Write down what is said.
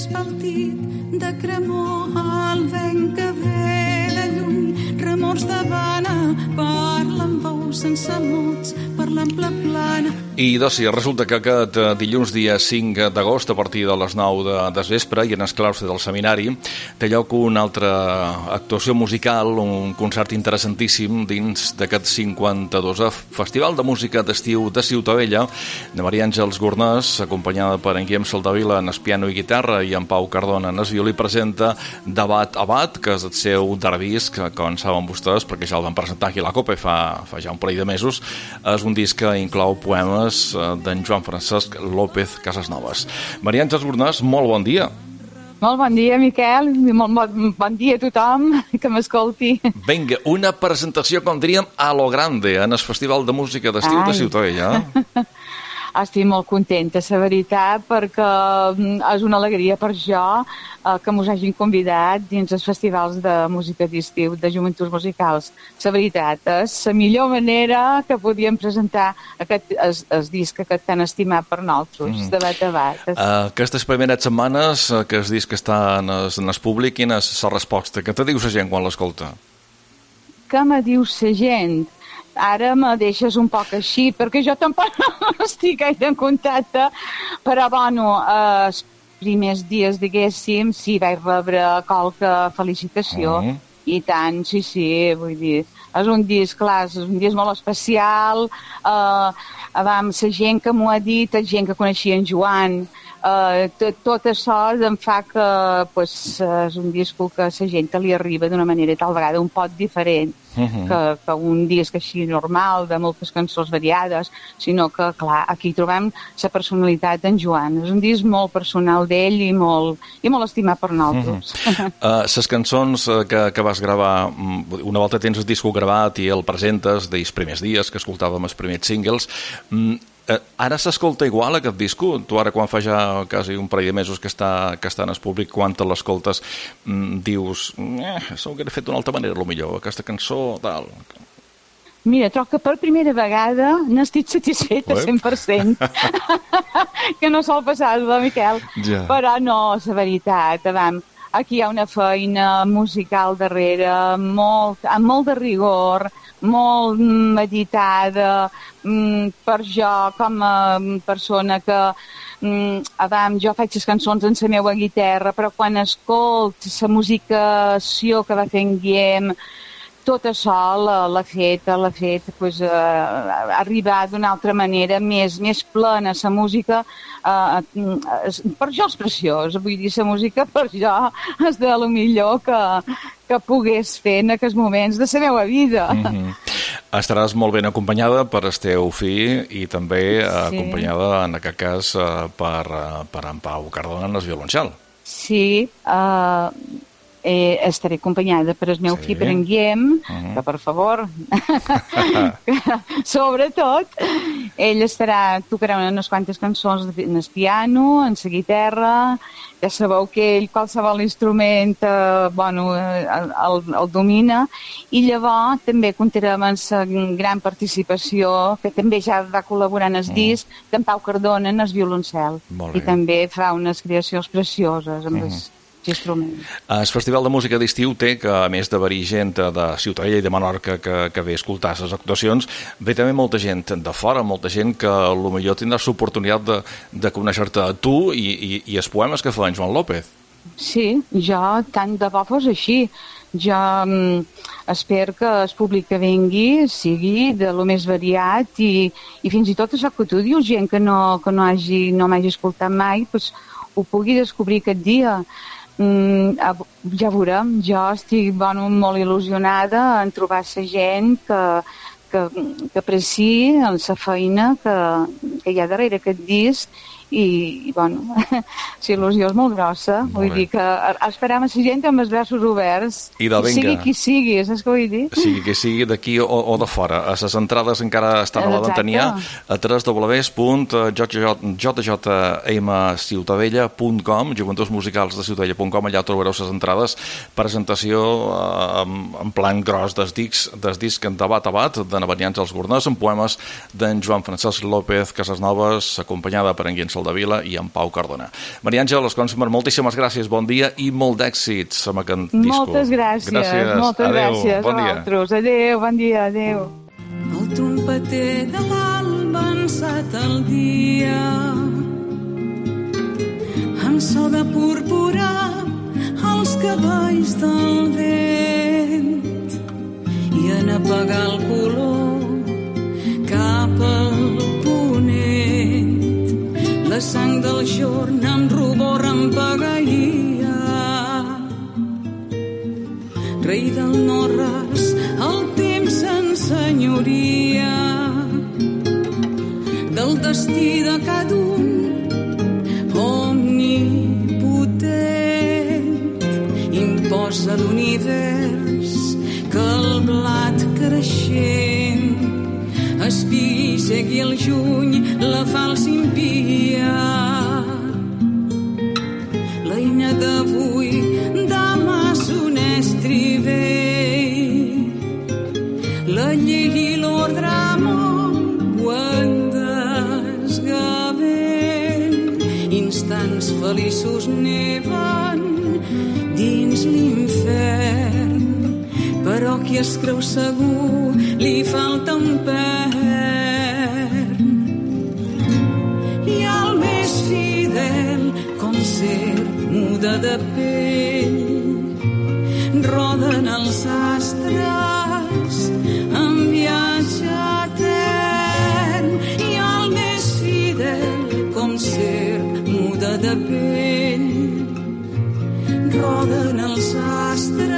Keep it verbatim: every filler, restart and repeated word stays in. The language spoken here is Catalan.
espaltit de cremor al vent que ve de lluny, remors d'Havana parlen veus sense mots per l'ample plana. I Dòcia, resulta que aquest dilluns dia cinc d'agost, a partir de les nou de, de vespre, i en el claustre del seminari, té lloc una altra actuació musical, un concert interessantíssim dins d'aquest cinquanta-dosè Festival de Música d'Estiu de Ciutadella, de Maria Àngels Gornàs, acompanyada per en Guillem Soldavila en el piano i guitarra i en Pau Cardona en el violí, presenta D'abat a bat, que és el seu darrer disc, que com saben vostès, perquè ja el van presentar aquí a la Copa fa, fa ja un parell de mesos. És un disc que inclou poemes d'en Joan Francesc López Casasnovas. Maria Àngels Gornàs, molt bon dia. Molt bon dia, Miquel, i molt bon, bon dia a tothom que m'escolti. Vinga, una presentació, com diríem, a lo grande, en el Festival de Música d'Estiu de Ciutadella. Estic molt contenta, la veritat, perquè és una alegria per jo eh, que mos hagin convidat dins els festivals de música d'estiu, de joventuts musicals. La veritat, és la millor manera que podíem presentar aquest el, el disc aquest tan estimat per nosaltres, mm. D'abat a bat. Uh, aquestes primeres setmanes que el disc està en el, en el públic, quina és la resposta? Què te diu la gent quan l'escolta? Què me diu la gent? Ara me deixes un poc així, perquè jo tampoc no estic gaire en contacte, però, bueno, eh, els primers dies, diguéssim, sí, vaig rebre qualque felicitació, mm. i tant, sí, sí, vull dir, és un disc, clar, és un disc molt especial, eh, amb la gent que m'ho ha dit, la gent que coneixia en Joan, eh, tot, tot això em fa que pues, és un disc que a la gent li arriba d'una manera tal vegada un poc diferent, Uh-huh. que, que un disc així normal, de moltes cançons variades, sinó que, clar, aquí trobem la personalitat d'en Joan. És un disc molt personal d'ell i molt, i molt estimat per nosaltres. Uh-huh. uh, les cançons que, que vas gravar, una volta tens el disc gravat i el presentes dels primers dies, que escoltàvem els primers singles, um, Uh, ara s'escolta igual aquest disco? Tu ara, quan fa ja quasi un parell de mesos que està, que està en el públic, quan te l'escoltes mm, dius eh, s'hauria fet d'una altra manera, potser aquesta cançó, tal... Mira, troc que per primera vegada n'estic satisfeta cent per cent. Que no sol passar, Miquel. Ja. Però no, la veritat, vam, aquí hi ha una feina musical darrere, molt, amb molt de rigor, molt meditada, per jo com a persona que abans jo faig les cançons en la meva guitarra, però quan escolt la musicació que va fer en Guillem, tot això l'ha fet, l'ha fet pues, eh, arribar d'una altra manera, més, més plena. La música, eh, per jo és preciós, vull dir, la música per jo és de lo millor que, que pogués fer en aquests moments de la meva vida. Mm-hmm. Estaràs molt ben acompanyada per el teu fill i també sí. acompanyada, en aquest cas, per, per en Pau Cardona en el violoncel. Sí, eh... Eh, estaré acompanyada per el meu sí. fill, per en Guillem, uh-huh. que per favor, sobretot, ell estarà, tocarà unes quantes cançons en el piano, en la guitarra, ja sabeu que ell qualsevol instrument eh, bueno, el, el, el domina, i llavors també comptarem amb la gran participació, que també ja va col·laborar en el uh-huh. disc, d'en Pau Cardona en el violoncel, i també fa unes creacions precioses amb uh-huh. els instrument. El Festival de Música d'Estiu té que, a més d'haver-hi gent de Ciutadella i de Menorca que, que ve a escoltar les actuacions, ve també molta gent de fora, molta gent que potser tindràs l'oportunitat de, de conèixer-te a tu i, i, i els poemes que fa en Joan López. Sí, jo tant de bo fos així. Jo um, espero que el públic que vengui sigui de lo més variat i, i fins i tot això que tu dius, gent que no, que no hagi, no m'hagi escoltat mai, pues, ho pugui descobrir aquest dia. Mm, ja veurem, jo estic bueno, molt il·lusionada en trobar la gent que, que, que apreciï la feina que, que hi ha darrere aquest disc i, i bueno, la il·lusió és molt grossa, molt vull bé. Dir que esperam a la gent amb els braços oberts, I de sigui qui sigui, saps què vull dir? Sigui qui sigui, d'aquí o, o de fora. A les entrades encara estan a la ventania, a w w w punt j j m ciutadella punt com, Joventuts Musicals de Ciutadella punt com, allà trobareu les entrades, presentació eh, en plan gros des discs, des disc D'abat a bat, de Maria Àngels Gornàs, amb poemes d'en Joan Francesc López Casasnovas, acompanyada per en Guillem Soldevila i en Pau Cardona. Maria Àngels Consumer, moltíssimes gràcies, bon dia i molt d'èxits amb aquest disco. Moltes gràcies, gràcies. moltes adeu, gràcies bon a vosaltres. Adéu, bon dia, adéu. El trompeter de l'alba ha ensat el dia amb so de púrpura els cavalls del vent i en apagar el color cap al ponent la sang del jorn amb rubor rampagueia. Rei del no-res, el temps s'ensenyoria del destí de cada un omnipotent. Imposa l'univers que el blat creixent espissegui el juny la falsa impia. L'eina d'avui demà son estri vell, la llei i l'ordre mouen desgavell. Instants feliços neven dins l'infern, però qui es creu segur li falta un pern. I el més fidel, com ser muda de pell, roden els astres en viatge etern. I el més fidel, com ser muda de pell, roden els astres